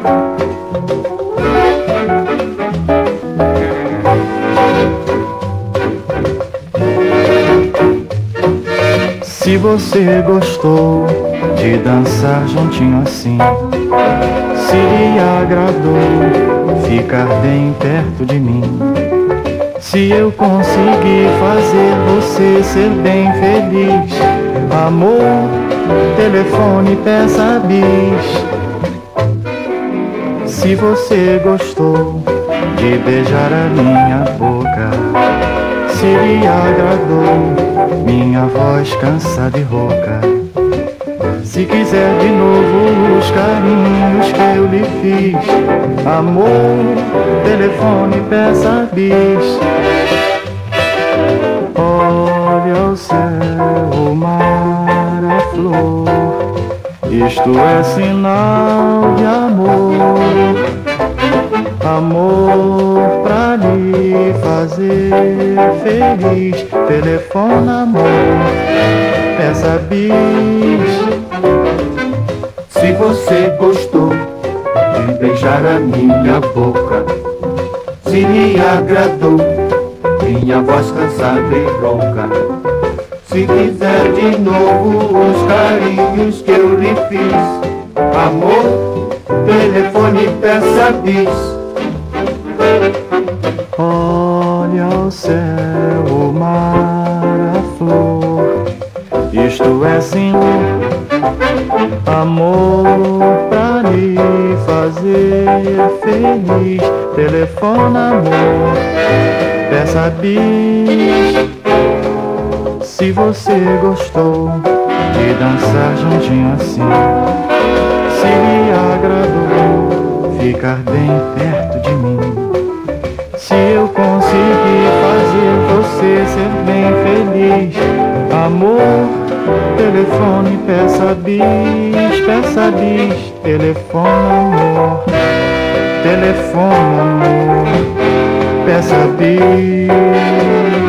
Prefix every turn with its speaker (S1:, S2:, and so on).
S1: Se você gostou de dançar juntinho assim, se lhe agradou ficar bem perto de mim, se eu conseguir fazer você ser bem feliz, amor, telefone, peça bis. Se você gostou de beijar a minha boca, se lhe agradou minha voz cansada e rouca, se quiser de novo os carinhos que eu lhe fiz, amor, telefone, peça bis. Olha o céu, o mar, a flor, isto é sinal de amor. Amor pra lhe fazer feliz, telefona amor, peça bis.
S2: Se você gostou de beijar a minha boca, se lhe agradou minha voz cansada e rouca, se quiser de novo os carinhos que eu lhe fiz, amor, telefone, peça bis.
S1: Olha o céu, o mar, a flor, isto é sim amor pra lhe fazer feliz, telefona amor, peça bis. Se você gostou de dançar juntinho assim, se lhe agradou ficar bem perto de mim, se eu conseguir fazer você ser bem feliz, amor, telefone, peça bis, telefone amor, telefone amor, peça bis.